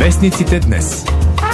Вестниците днес.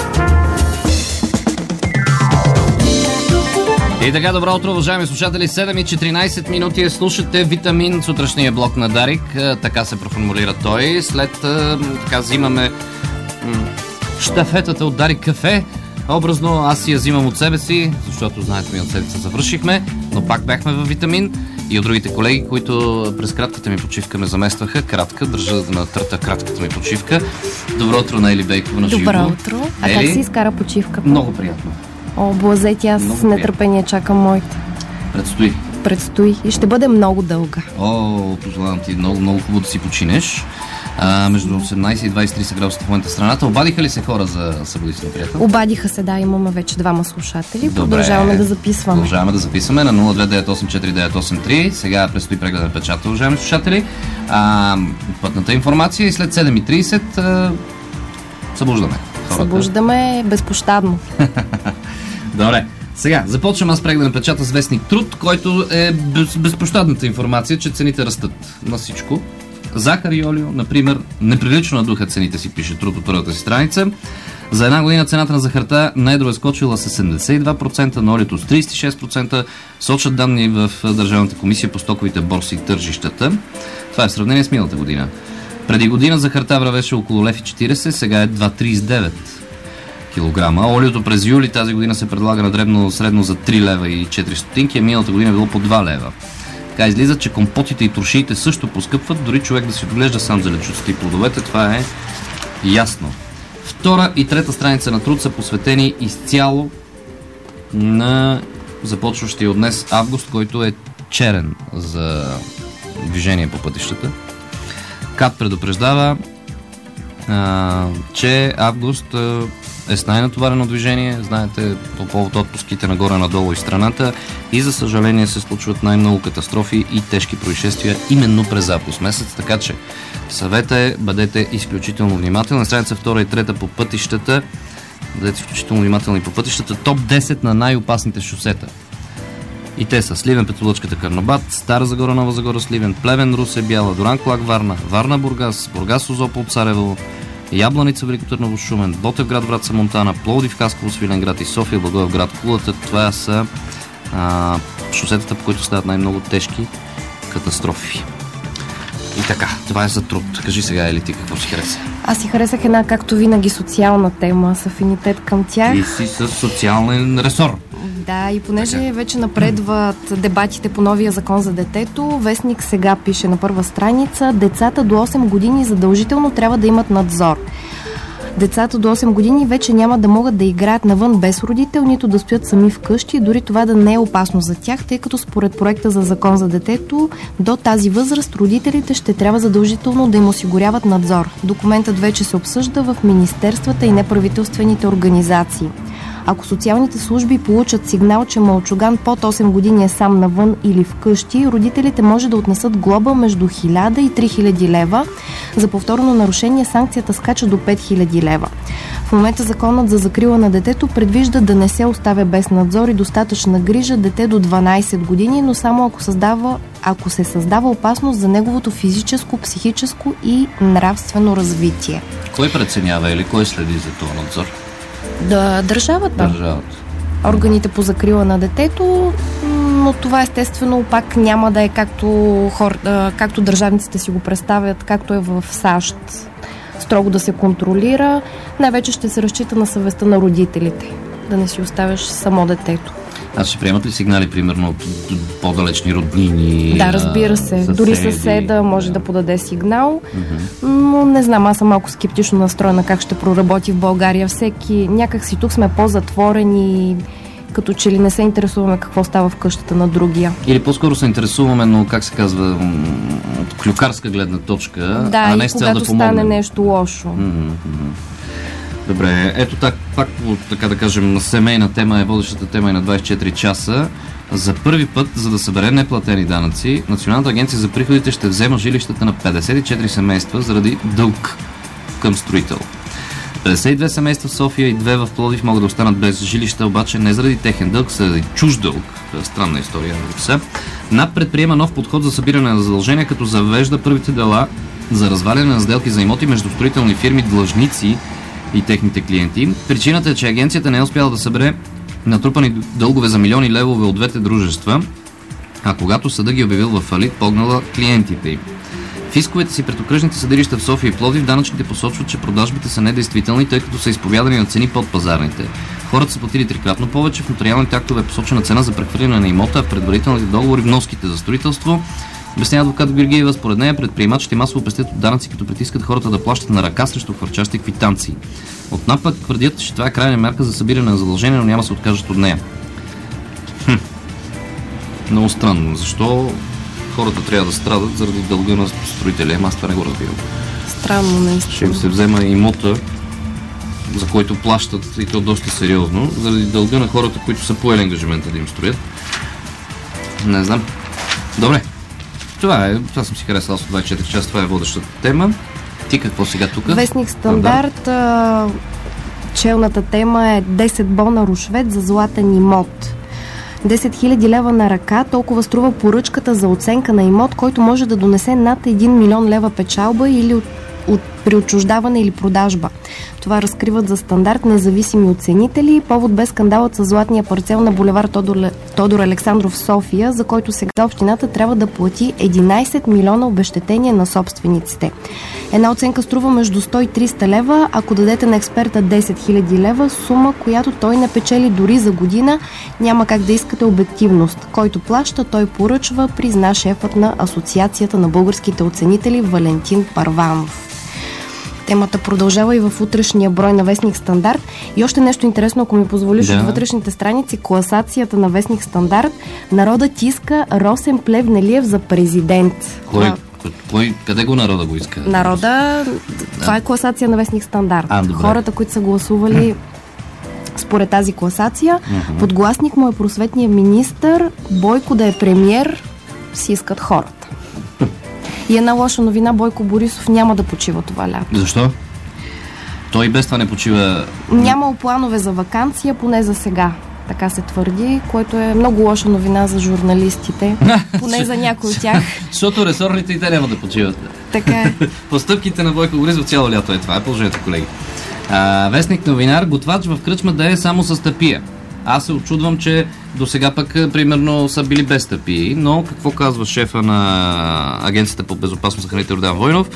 И така, добро утро, уважаеми слушатели. 7:14 минути слушате Витамин, сутрешния блок на Дарик. Така се преформулира той. След така взимаме щафетата от Дарик кафе. Образно аз си я взимам от себе си, защото знаете ми от седмица завършихме, но пак бяхме във Витамин. И от другите колеги, които през кратката ми почивка ме заместваха, държа на търта кратката ми почивка. Добро утро на Ели Бейкова на живо. Добро утро. А как си изкара почивка? Много приятно. О, блазети, аз с нетърпение чакам моите. Предстои и ще бъде много дълга. О, пожелавам ти много хубаво да си починеш. Между 18 и 23 градуса в момента страната. Обадиха ли се хора за събудите на приятел? Обадиха се, да, имаме вече двама слушатели. Добре. Продължаваме да записваме на 029849983. Сега предстои преглед на печата, уважаеми слушатели. Пътната информация и след 7:30 събуждаме. Събуждаме безпощадно. Добре. Сега, започвам аз преглед на печата с вестник Труд, който е безпощадната информация, че цените растат на всичко. Захар и олио, например, неприлично надуха цените си, пише Труд от първата си страница. За една година цената на захарта на едро е скочила с 72%, на олиото с 36%, сочат данни в Държавната комисия по стоковите борси и тържищата. Това е в сравнение с миналата година. Преди година захарта вървеше около 1,40 лв, сега е 2,39 килограма. Олиото през юли тази година се предлага на дребно средно за 3,04 лв, а миналата година е било по 2 лева. Така излиза, че компотите и туршиите също поскъпват, дори човек да си отглежда сам зеленчуците и плодовете, това е ясно. Втора и трета страница на Труд са посветени изцяло на започващия от днес август, който е черен за движение по пътищата. КАТ предупреждава, че август е с най-натоварено движение, знаете, по повод отпуските нагоре-надолу из страната, и за съжаление се случват най-много катастрофи и тежки происшествия именно през август месец, така че съвета е, бъдете изключително внимателни. Страница 2 и 3 по пътищата, бъдете изключително внимателни по пътищата. Топ 10 на най-опасните шосета. И те са Сливен, Петолъчката, Карнобат, Стара Загора, Нова Загора, Сливен, Плевен, Русе, Бяла, Доран, Клак, Варна, Варна, Бургас, Бургас, Созопол, Царево, Ябланица, Велико Търново, Шумен, Ботевград, Враца, Монтана, Пловдив, Хасково, Свиленград и София, Благоевград, Кулата. Това са шосетата, по които стават най-много тежки катастрофи. И така, това е за Труд. Кажи сега, Ели, ти какво си хареса? Аз си харесах една, както винаги, социална тема, с афинитет към тях. И си с социален ресор. Да, и понеже вече напредват дебатите по новия закон за детето, вестник сега пише на първа страница: децата до 8 години задължително трябва да имат надзор. Децата до 8 години вече няма да могат да играят навън без родител, нито да стоят сами вкъщи, дори това да не е опасно за тях, тъй като според проекта за закон за детето, до тази възраст родителите ще трябва задължително да им осигуряват надзор. Документът вече се обсъжда в министерствата и неправителствените организации. Ако социалните служби получат сигнал, че малчуган под 8 години е сам навън или вкъщи, родителите може да отнесат глоба между 1000 и 3000 лева. За повторно нарушение санкцията скача до 5000 лева. В момента законът за закрила на детето предвижда да не се оставя без надзор и достатъчна грижа дете до 12 години, но само ако се създава опасност за неговото физическо, психическо и нравствено развитие. Кой преценява или кой следи за това надзор? Държавата. Органите по закрила на детето, но това естествено пак няма да е както държавниците си го представят, както е в САЩ. Строго да се контролира. Най-вече ще се разчита на съвестта на родителите. Да не си оставяш само детето. Ще приемат ли сигнали, примерно, от по-далечни роднини? Да, разбира се. Съседи. Дори съседа може да подаде сигнал. Но не знам, аз съм малко скептично настроена как ще проработи в България. Всеки, някак си тук сме по-затворени, като че ли не се интересуваме какво става в къщата на другия. Или по-скоро се интересуваме, но как се казва, от клюкарска гледна точка, а не с цел да помогнем. Да, и когато стане нещо лошо. Добре, ето пак, така да кажем, семейна тема е водещата тема и на 24 часа. За първи път, за да събере неплатени данъци, Националната агенция за приходите ще взема жилищата на 54 семейства заради дълг към строител. 52 семейства в София и 2 в Пловдив могат да останат без жилища, обаче не заради техен дълг, заради чужд дълг. Странна история. НАП предприема нов подход за събиране на задължения, като завежда първите дела за разваляне на сделки за имоти между строителни фирми длъжници и техните клиенти. Причината е, че агенцията не е успяла да събере натрупани дългове за милиони левове от двете дружества, а когато съда ги обявил в фалит, погнала клиентите им. В исковете си пред окръжните съдилища в София и Пловдив данъчните посочват, че продажбите са недействителни, тъй като са изповядани на цени под пазарните. Хората са платили трикратно повече, в нотариалните актове е посочена цена за прехвърляне на имота, а в предварителните договори вноските за строителство. Обяснява адвокат Георгиева, според нея предприемачите масово пестят от данъци, като притискат хората да плащат на ръка срещу хвърчащи квитанции. От НАП пък твърдят, че това е крайна мярка за събиране на задължения, но няма да се откажат от нея. Много странно. Защо хората трябва да страдат заради дълга на строителя? Аз това не го разбирам. Странно, наистина. Ще им се взема имота, за който плащат, и то доста сериозно, заради дълга на хората, които са поели ангажимента да им строят. Не знам. Добре. Това съм си харесал с 24 часа, това е водещата тема. Ти какво сега тук? Вестник Стандарт, челната тема е 10 бона рушвет за златен имот. 10 000 лева на ръка, толкова струва поръчката за оценка на имот, който може да донесе над 1 милион лева печалба или при отчуждаване или продажба. Това разкриват за Стандарт независими оценители. Повод бе скандалът с златния парцел на булевар Тодор Александров в София, за който сега общината трябва да плати 11 милиона обезщетение на собствениците. Една оценка струва между 100 и 300 лева, ако дадете на експерта 10 000 лева, сума, която той не печели дори за година, няма как да искате обективност. Който плаща, той поръчва, призна шефът на Асоциацията на българските оценители Валентин Парванов. Темата продължава и в утрешния брой на Вестник Стандарт. И още нещо интересно, ако ми позволиш, от вътрешните страници, класацията на Вестник Стандарт. Народът иска Росен Плевнелиев за президент. Къде го народа го иска? Народа, това е класация на Вестник Стандарт. Хората, които са гласували според тази класация, подгласник му е просветният министър, Бойко да е премиер, си искат хората. И една лоша новина, Бойко Борисов няма да почива това лято. Защо? Той без това не почива. Нямал планове за ваканция, поне за сега. Така се твърди, което е много лоша новина за журналистите. Поне за някой от тях. Защото ресорните и те няма да почиват. Така е. Постъпките на Бойко Борисов цяло лято е това. Е положението, колеги. Вестник новинар, готвач в кръчма да е само с тапия. Аз се очудвам, че до сега пък, примерно, са били без тапии, но какво казва шефа на Агенцията по безопасност на храните Йордан Войнов?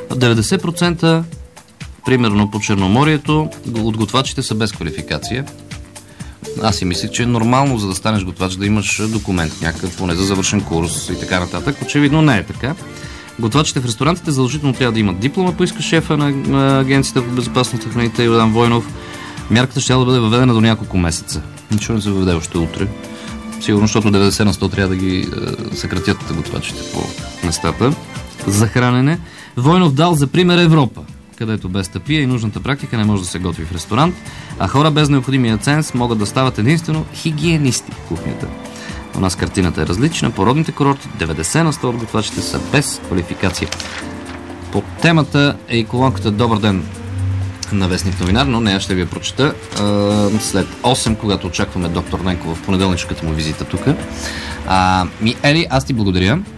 90% примерно по Черноморието от готвачите са без квалификация. Аз си мислих, че е нормално, за да станеш готвач, да имаш документ някакъв, поне за завършен курс и така нататък. Очевидно не е така. Готвачите в ресторантите задължително трябва да имат диплома, поиска шефа на Агенцията по безопасност на храните Йордан Войнов. Мярката ще да бъде въведена до няколко месеца. Ничего не се въведе още утре. Сигурно, защото 90 на 100 трябва да ги съкратят готвачите по местата за хранене. Войнов дал за пример Европа, където без тапия и нужната практика не може да се готви в ресторант, а хора без необходимия ценз могат да стават единствено хигиенисти в кухнята. У нас картината е различна. По родните курорти 90 на 100 от готвачите са без квалификация. По темата е и колонката "Добър ден" на Вестник новинар, но нея ще ви я прочета след 8, когато очакваме доктор Ненков в понеделничката му визита тук. Ели, аз ти благодаря.